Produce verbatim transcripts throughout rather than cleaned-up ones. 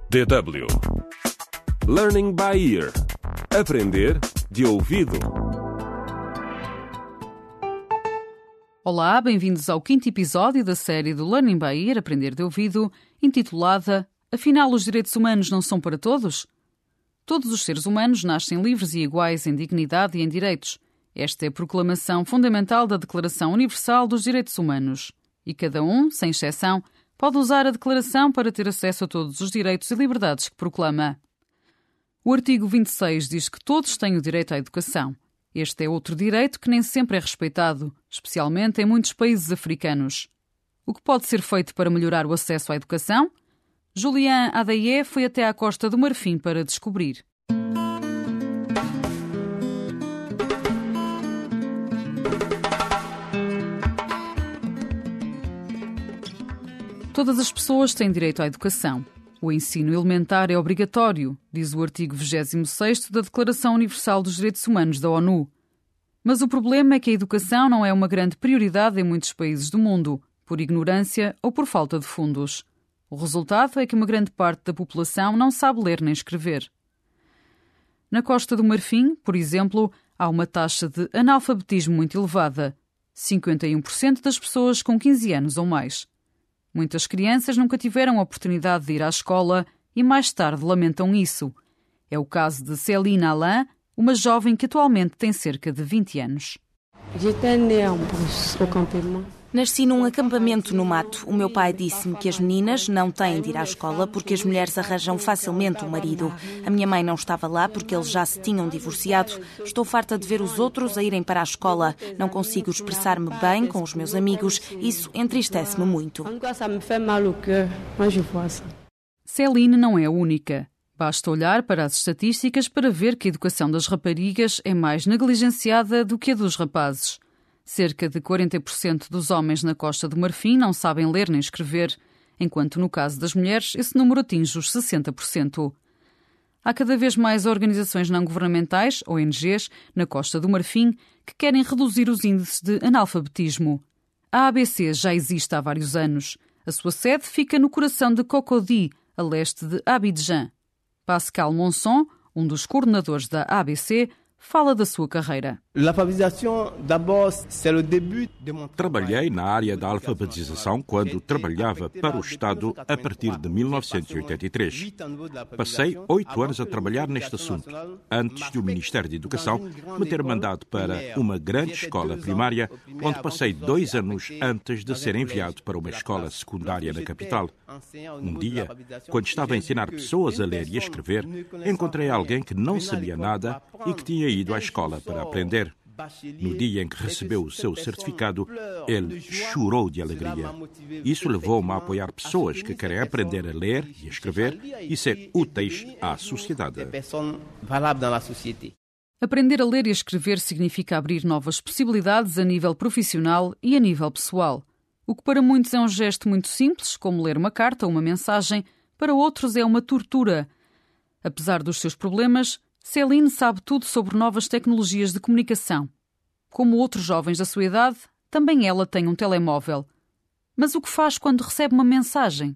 D W Learning by Ear. Aprender de ouvido. Olá, bem-vindos ao quinto episódio da série do Learning by Ear, Aprender de ouvido, intitulada Afinal, os direitos humanos não são para todos? Todos os seres humanos nascem livres e iguais em dignidade e em direitos. Esta é a proclamação fundamental da Declaração Universal dos Direitos Humanos. E cada um, sem exceção, pode usar a declaração para ter acesso a todos os direitos e liberdades que proclama. O artigo vinte e seis diz que todos têm o direito à educação. Este é outro direito que nem sempre é respeitado, especialmente em muitos países africanos. O que pode ser feito para melhorar o acesso à educação? Julian Adaye foi até à Costa do Marfim para descobrir. Todas as pessoas têm direito à educação. O ensino elementar é obrigatório, diz o artigo vigésimo sexto da Declaração Universal dos Direitos Humanos da ONU. Mas o problema é que a educação não é uma grande prioridade em muitos países do mundo, por ignorância ou por falta de fundos. O resultado é que uma grande parte da população não sabe ler nem escrever. Na Costa do Marfim, por exemplo, há uma taxa de analfabetismo muito elevada. cinquenta e um por cento das pessoas com quinze anos ou mais. Muitas crianças nunca tiveram a oportunidade de ir à escola e mais tarde lamentam isso. É o caso de Céline Alain, uma jovem que atualmente tem cerca de vinte anos. Nasci num acampamento no mato. O meu pai disse-me que as meninas não têm de ir à escola porque as mulheres arranjam facilmente um marido. A minha mãe não estava lá porque eles já se tinham divorciado. Estou farta de ver os outros a irem para a escola. Não consigo expressar-me bem com os meus amigos. Isso entristece-me muito. Céline não é a única. Basta olhar para as estatísticas para ver que a educação das raparigas é mais negligenciada do que a dos rapazes. Cerca de quarenta por cento dos homens na Costa do Marfim não sabem ler nem escrever, enquanto no caso das mulheres esse número atinge os sessenta por cento. Há cada vez mais organizações não-governamentais, O N Gs, na Costa do Marfim, que querem reduzir os índices de analfabetismo. A A B C já existe há vários anos. A sua sede fica no coração de Cocody, a leste de Abidjan. Pascal Monson, um dos coordenadores da A B C, fala da sua carreira. Trabalhei na área da alfabetização quando trabalhava para o Estado a partir de mil novecentos e oitenta e três. Passei oito anos a trabalhar neste assunto, antes de o Ministério da Educação me ter mandado para uma grande escola primária, onde passei dois anos antes de ser enviado para uma escola secundária na capital. Um dia, quando estava a ensinar pessoas a ler e a escrever, encontrei alguém que não sabia nada e que tinha ido à escola para aprender. No dia em que recebeu o seu certificado, ele chorou de alegria. Isso levou-me a apoiar pessoas que querem aprender a ler e a escrever e ser úteis à sociedade. Aprender a ler e a escrever significa abrir novas possibilidades a nível profissional e a nível pessoal. O que para muitos é um gesto muito simples, como ler uma carta ou uma mensagem, para outros é uma tortura. Apesar dos seus problemas, Céline sabe tudo sobre novas tecnologias de comunicação. Como outros jovens da sua idade, também ela tem um telemóvel. Mas o que faz quando recebe uma mensagem?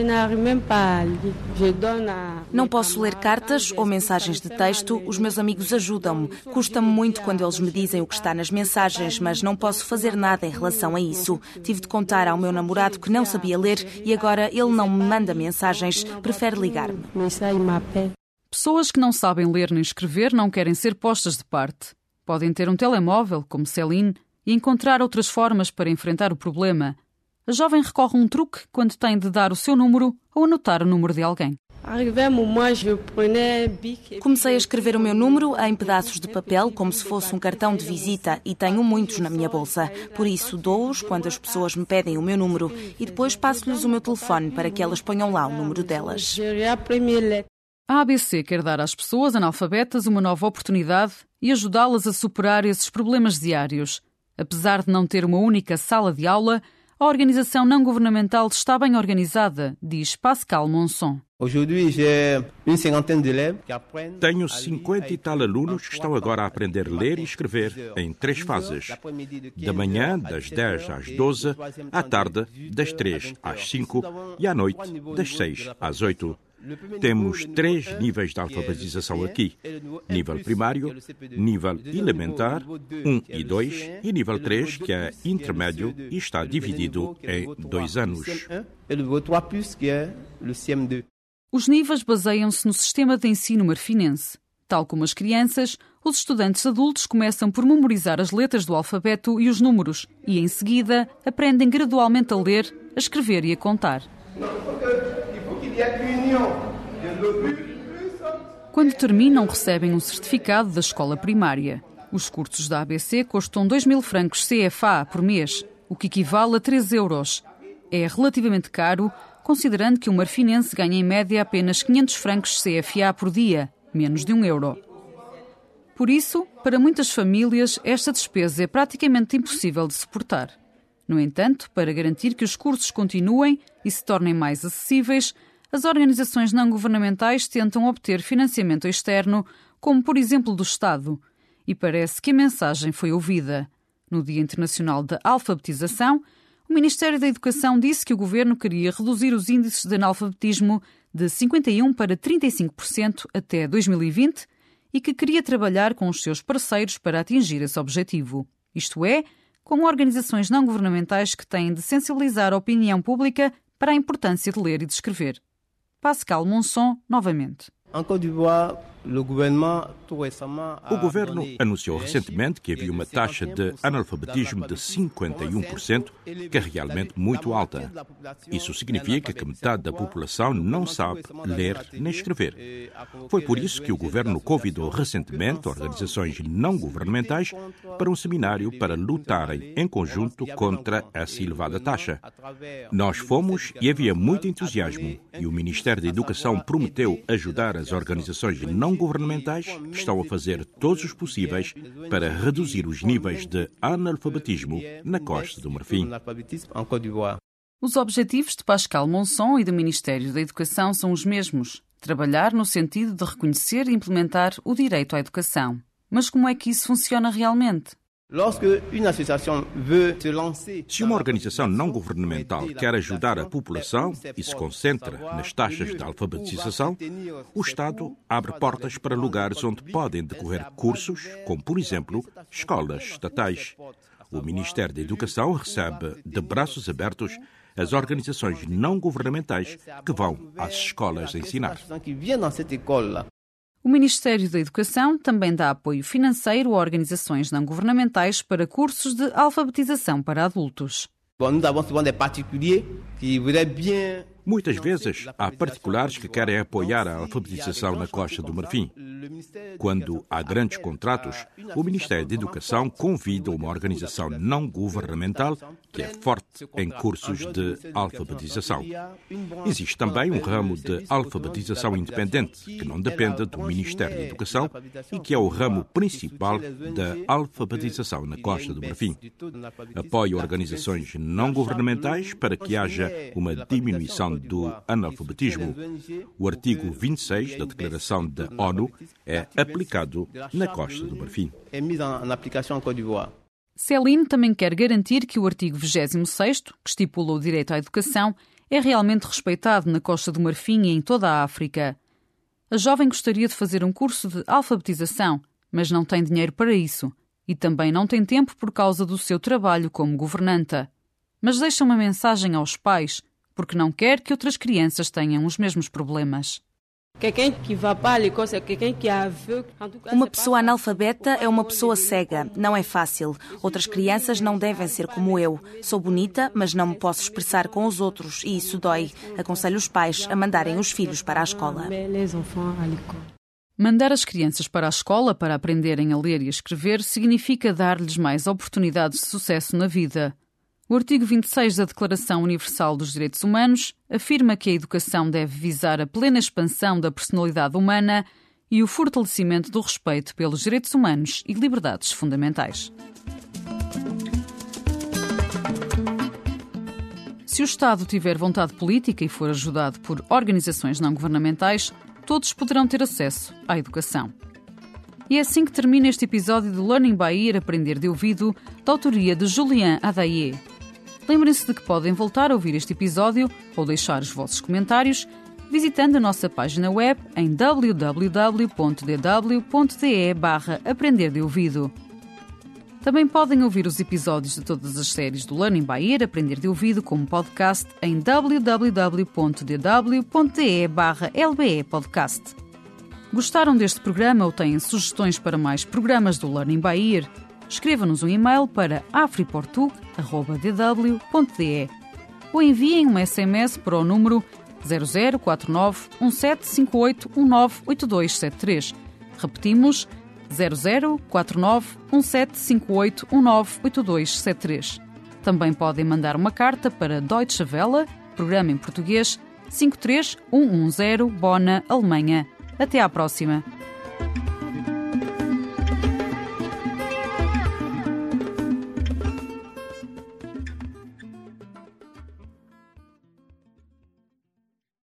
Não posso ler cartas ou mensagens de texto, os meus amigos ajudam-me. Custa-me muito quando eles me dizem o que está nas mensagens, mas não posso fazer nada em relação a isso. Tive de contar ao meu namorado que não sabia ler e agora ele não me manda mensagens, prefere ligar-me. Pessoas que não sabem ler nem escrever não querem ser postas de parte. Podem ter um telemóvel, como Céline, e encontrar outras formas para enfrentar o problema. A jovem recorre a um truque quando tem de dar o seu número ou anotar o número de alguém. Comecei a escrever o meu número em pedaços de papel como se fosse um cartão de visita e tenho muitos na minha bolsa. Por isso dou-os quando as pessoas me pedem o meu número e depois passo-lhes o meu telefone para que elas ponham lá o número delas. A A B C quer dar às pessoas analfabetas uma nova oportunidade e ajudá-las a superar esses problemas diários. Apesar de não ter uma única sala de aula, a organização não-governamental está bem organizada, diz Pascal Monson. Tenho cinquenta e tal alunos que estão agora a aprender a ler e escrever em três fases. Da manhã, das dez às doze, à tarde, das três às cinco e à noite, das seis às oito. Temos três níveis de alfabetização aqui. Nível primário, nível elementar, um e dois, e nível três, que é intermédio e está dividido em dois anos. Os níveis baseiam-se no sistema de ensino marfinense. Tal como as crianças, os estudantes adultos começam por memorizar as letras do alfabeto e os números e, em seguida, aprendem gradualmente a ler, a escrever e a contar. Quando terminam, recebem um certificado da escola primária. Os cursos da A B C custam dois mil francos C F A por mês, o que equivale a três euros. É relativamente caro, considerando que um marfinense ganha em média apenas quinhentos francos C F A por dia, menos de um euro. Por isso, para muitas famílias, esta despesa é praticamente impossível de suportar. No entanto, para garantir que os cursos continuem e se tornem mais acessíveis, as organizações não-governamentais tentam obter financiamento externo, como por exemplo do Estado. E parece que a mensagem foi ouvida. No Dia Internacional da Alfabetização, o Ministério da Educação disse que o governo queria reduzir os índices de analfabetismo de cinquenta e um por cento para trinta e cinco por cento até dois mil e vinte e que queria trabalhar com os seus parceiros para atingir esse objetivo. Isto é, com organizações não-governamentais que têm de sensibilizar a opinião pública para a importância de ler e de escrever. Pascal Monson, novamente. O governo anunciou recentemente que havia uma taxa de analfabetismo de cinquenta e um por cento, que é realmente muito alta. Isso significa que metade da população não sabe ler nem escrever. Foi por isso que o governo convidou recentemente organizações não governamentais para um seminário para lutarem em conjunto contra essa elevada taxa. Nós fomos e havia muito entusiasmo, e o Ministério da Educação prometeu ajudar as organizações não governamentais que estão a fazer todos os possíveis para reduzir os níveis de analfabetismo na Costa do Marfim. Os objetivos de Pascal Monson e do Ministério da Educação são os mesmos: trabalhar no sentido de reconhecer e implementar o direito à educação. Mas como é que isso funciona realmente? Se uma organização não governamental quer ajudar a população e se concentra nas taxas de alfabetização, o Estado abre portas para lugares onde podem decorrer cursos, como, por exemplo, escolas estatais. O Ministério da Educação recebe de braços abertos as organizações não governamentais que vão às escolas ensinar. O Ministério da Educação também dá apoio financeiro a organizações não-governamentais para cursos de alfabetização para adultos. Muitas vezes, há particulares que querem apoiar a alfabetização na Costa do Marfim. Quando há grandes contratos, o Ministério da Educação convida uma organização não governamental que é forte em cursos de alfabetização. Existe também um ramo de alfabetização independente, que não depende do Ministério da Educação e que é o ramo principal da alfabetização na Costa do Marfim. Apoia organizações não governamentais para que haja uma diminuição do analfabetismo. O artigo vinte e seis da Declaração da ONU é aplicado na Costa do Marfim. Céline também quer garantir que o artigo vigésimo sexto, que estipula o direito à educação, é realmente respeitado na Costa do Marfim e em toda a África. A jovem gostaria de fazer um curso de alfabetização, mas não tem dinheiro para isso e também não tem tempo por causa do seu trabalho como governanta. Mas deixa uma mensagem aos pais, porque não quer que outras crianças tenham os mesmos problemas. Uma pessoa analfabeta é uma pessoa cega. Não é fácil. Outras crianças não devem ser como eu. Sou bonita, mas não me posso expressar com os outros e isso dói. Aconselho os pais a mandarem os filhos para a escola. Mandar as crianças para a escola para aprenderem a ler e a escrever significa dar-lhes mais oportunidades de sucesso na vida. O artigo vinte e seis da Declaração Universal dos Direitos Humanos afirma que a educação deve visar a plena expansão da personalidade humana e o fortalecimento do respeito pelos direitos humanos e liberdades fundamentais. Se o Estado tiver vontade política e for ajudado por organizações não-governamentais, todos poderão ter acesso à educação. E é assim que termina este episódio de Learning by Ear, Aprender de Ouvido, da autoria de Julien Adaye. Lembrem-se de que podem voltar a ouvir este episódio ou deixar os vossos comentários visitando a nossa página web em w w w ponto d w ponto d e barra aprender de ouvido. Também podem ouvir os episódios de todas as séries do Learning by Ear Aprender de Ouvido como podcast em w w w ponto d w ponto d e barra l b e podcast. Gostaram deste programa ou têm sugestões para mais programas do Learning by Ear? Escrevam-nos um e-mail para afriportug arroba d w ponto d e ou enviem um S M S para o número zero zero quatro nove um sete cinco oito um nove oito dois sete três. Repetimos, zero zero quatro nove um sete cinco oito um nove oito dois sete três. Também podem mandar uma carta para Deutsche Welle, programa em português, cinco três um um zero, Bona, Alemanha. Até à próxima!